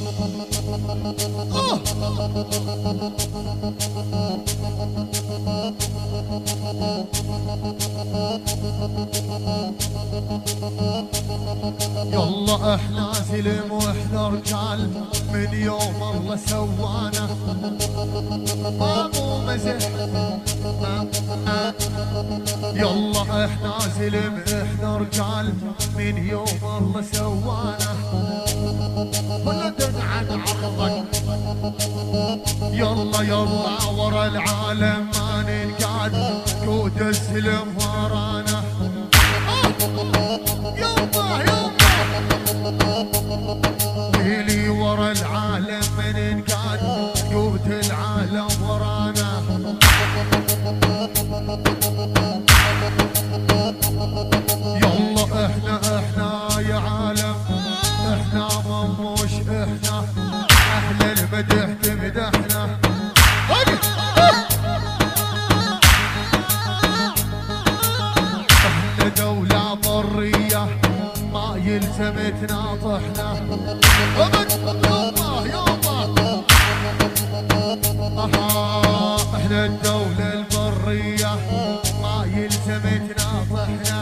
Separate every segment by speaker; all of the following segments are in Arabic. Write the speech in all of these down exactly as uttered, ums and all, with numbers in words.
Speaker 1: آه. يلا احنا زلم واحنا رجال من يوم الله سوانا ما مو مزح. يلا احنا زلم احنا رجال من يوم الله سوانا ولدن عن عرضك. يلا يلا ورا العالم ما ننقعد قود السلم ورانا. يلا يلا ويلي ورا العالم ما ننقعد قود العالم ورانا. يلا احنا احنا يا عالم احنا مموش احنا احلى المدح تمدحنا. احنا دولة برية ما يلزم تناطحنا. يلا يلا اها احنا الدولة البرية ما يلزم تناطحنا.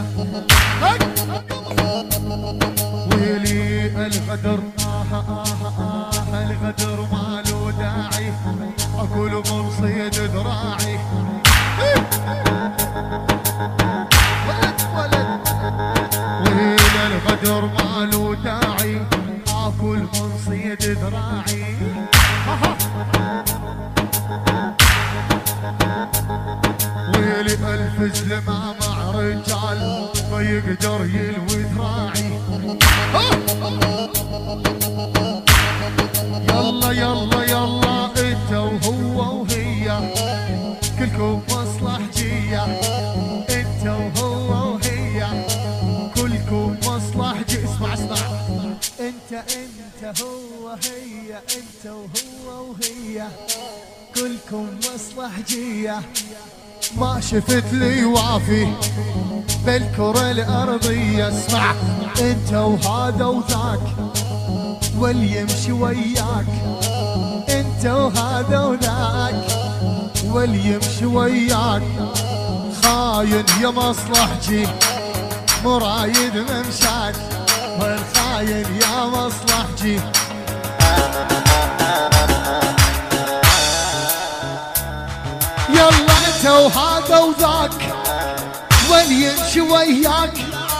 Speaker 1: ويلي الغدر آه آه آه الغدر ما له داعي اقول من صيد ذراعي. ولد ولد ويلي الغدر ما له داعي اكل من صيد ذراعي. ويلي الف زلمة مع رجال ما يقدر يلوي ذراعي. يلا يلا يلا انت وهو وهي كلكم مصلحجية. انت وهو وهي كلكم مصلحجية. اسمع اسمع انت انت هو هي انت وهو وهي كلكم مصلحجية. ما شفت لي وافي بالكرة الأرضية. اسمع انت وهذا وذاك واللي يمشي وياك. انت وهذا وذاك واللي يمشي وياك خاين يا مصلحجي مرايد ممشاك. والخاين يا مصلحجي. يلا انت وهذا وذاك واللي يمشي وياك